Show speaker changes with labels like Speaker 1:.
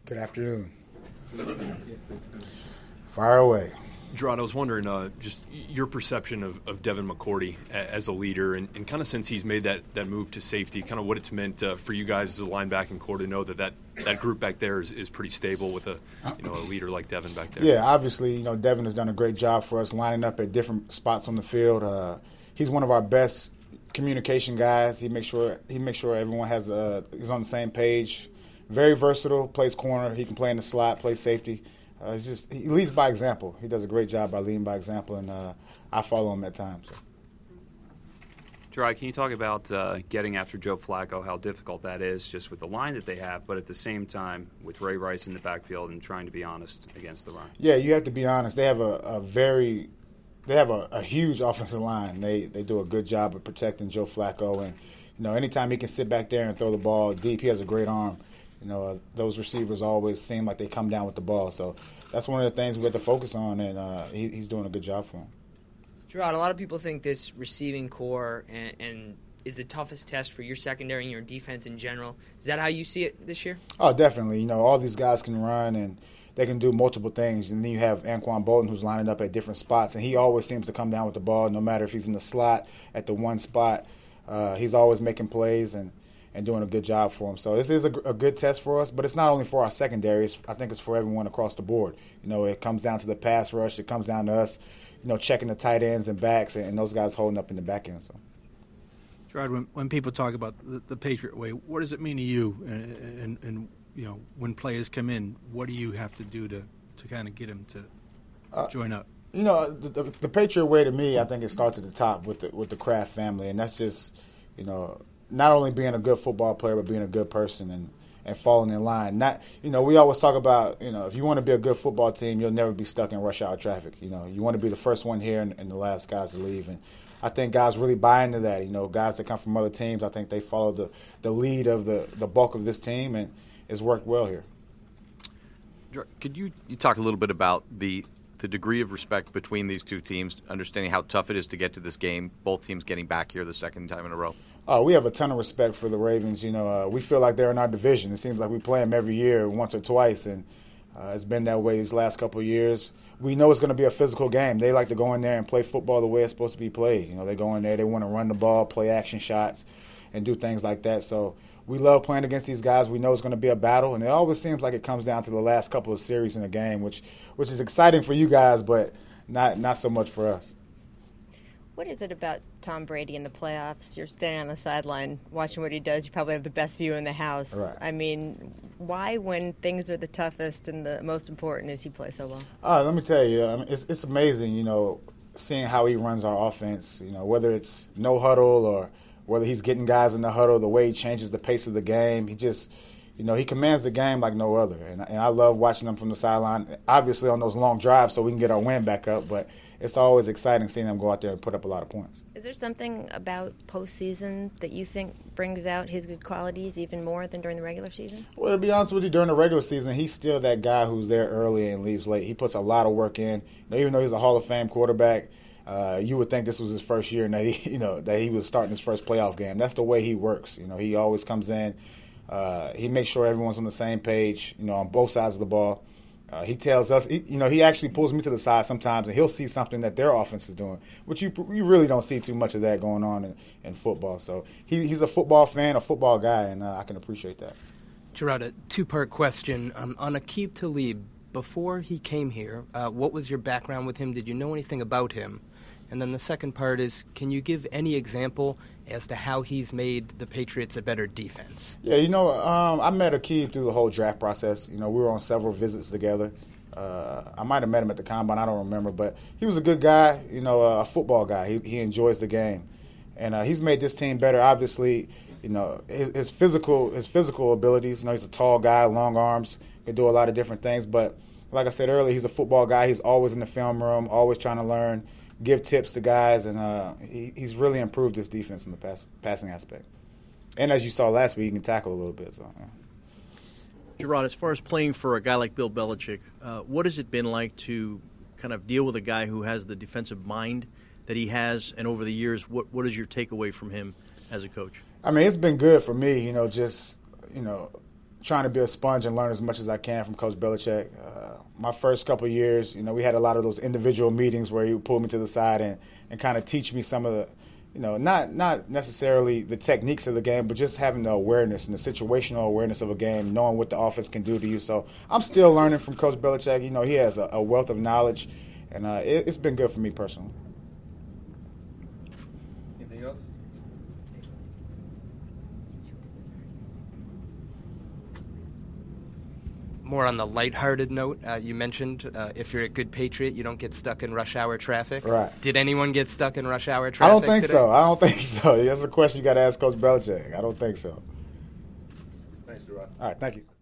Speaker 1: Good afternoon. Fire away.
Speaker 2: Gerard, I was wondering just your perception of Devin McCourty as a leader and kind of since he's made that move to safety, kind of what it's meant for you guys as a linebacking core to know that group back there is pretty stable with a leader like Devin back there.
Speaker 1: Yeah, obviously, Devin has done a great job for us lining up at different spots on the field. He's one of our best communication guys. He makes sure everyone is on the same page. Very versatile, plays corner. He can play in the slot, plays safety. He leads by example. He does a great job by leading by example, and I follow him at times. So.
Speaker 3: Gerard, can you talk about getting after Joe Flacco, how difficult that is just with the line that they have, but at the same time with Ray Rice in the backfield and trying to be honest against the run?
Speaker 1: Yeah, you have to be honest. They have a huge offensive line. They do a good job of protecting Joe Flacco, and anytime he can sit back there and throw the ball deep, he has a great arm. Those receivers always seem like they come down with the ball. So that's one of the things we have to focus on, and he's doing a good job for him.
Speaker 4: Gerard, a lot of people think this receiving core and is the toughest test for your secondary and your defense in general. Is that how you see it this year?
Speaker 1: Oh, definitely. All these guys can run, and they can do multiple things. And then you have Anquan Bolton, who's lining up at different spots, and he always seems to come down with the ball, no matter if he's in the slot at the one spot. He's always making plays and doing a good job for him. So this is a good test for us, but it's not only for our secondary. I think it's for everyone across the board. It comes down to the pass rush. It comes down to us, checking the tight ends and backs and those guys holding up in the back end. So,
Speaker 5: Gerard, when people talk about the Patriot way, what does it mean to you? And when players come in, what do you have to do to kind of get them to join up?
Speaker 1: The Patriot way to me, I think it starts at the top with the Kraft family, and that's just, not only being a good football player, but being a good person and falling in line. We always talk about, if you want to be a good football team, you'll never be stuck in rush hour traffic. You want to be the first one here and the last guys to leave. And I think guys really buy into that. Guys that come from other teams, I think they follow the lead of the bulk of this team, and it's worked well here.
Speaker 6: Could you talk a little bit about the degree of respect between these two teams, understanding how tough it is to get to this game, both teams getting back here the second time in a row?
Speaker 1: We have a ton of respect for the Ravens. We feel like they're in our division. It seems like we play them every year, once or twice, and it's been that way these last couple of years. We know it's going to be a physical game. They like to go in there and play football the way it's supposed to be played. They go in there, they want to run the ball, play action shots, and do things like that. So we love playing against these guys. We know it's going to be a battle, and it always seems like it comes down to the last couple of series in the game, which is exciting for you guys, but not so much for us.
Speaker 7: What is it about Tom Brady in the playoffs? You're standing on the sideline watching what he does. You probably have the best view in the house.
Speaker 1: Right.
Speaker 7: I mean, why, when things are the toughest and the most important, does he play so well?
Speaker 1: Let me tell you, it's amazing, seeing how he runs our offense, whether it's no huddle or whether he's getting guys in the huddle, the way he changes the pace of the game. He just, he commands the game like no other. And I love watching him from the sideline, obviously on those long drives so we can get our win back up, but it's always exciting seeing them go out there and put up a lot of points.
Speaker 7: Is there something about postseason that you think brings out his good qualities even more than during the regular season?
Speaker 1: Well, to be honest with you, during the regular season, he's still that guy who's there early and leaves late. He puts a lot of work in. Even though he's a Hall of Fame quarterback, you would think this was his first year and that he was starting his first playoff game. That's the way he works. He always comes in. He makes sure everyone's on the same page, on both sides of the ball. He tells us, he actually pulls me to the side sometimes, and he'll see something that their offense is doing, which you really don't see too much of that going on in football. So he's a football fan, a football guy, and I can appreciate that.
Speaker 8: Gerard, a two-part question. On Aqib Talib, before he came here, what was your background with him? Did you know anything about him? And then the second part is, can you give any example as to how he's made the Patriots a better defense?
Speaker 1: Yeah, I met Aqib through the whole draft process. We were on several visits together. I might have met him at the Combine, I don't remember, but he was a good guy, a football guy. He enjoys the game. And he's made this team better. Obviously, his physical abilities, he's a tall guy, long arms, can do a lot of different things. But like I said earlier, he's a football guy. He's always in the film room, always trying to learn, give tips to guys, and he's really improved his defense in the passing aspect. And as you saw last week, he can tackle a little bit. So, yeah.
Speaker 9: Gerard, as far as playing for a guy like Bill Belichick, what has it been like to kind of deal with a guy who has the defensive mind that he has, and over the years, what is your takeaway from him as a coach?
Speaker 1: It's been good for me, trying to be a sponge and learn as much as I can from Coach Belichick. My first couple of years, we had a lot of those individual meetings where he would pull me to the side and kind of teach me some of the, not necessarily the techniques of the game, but just having the awareness and the situational awareness of a game, knowing what the offense can do to you. So I'm still learning from Coach Belichick. He has a wealth of knowledge, and it's been good for me personally.
Speaker 10: Anything else?
Speaker 8: More on the lighthearted note, you mentioned if you're a good Patriot, you don't get stuck in rush hour traffic.
Speaker 1: Right.
Speaker 8: Did anyone get stuck in rush hour traffic
Speaker 1: I don't think
Speaker 8: today?
Speaker 1: so. I don't think so. That's a question you got to ask Coach Belichick. I don't think so.
Speaker 10: Thanks, Gerard.
Speaker 1: All right, thank you.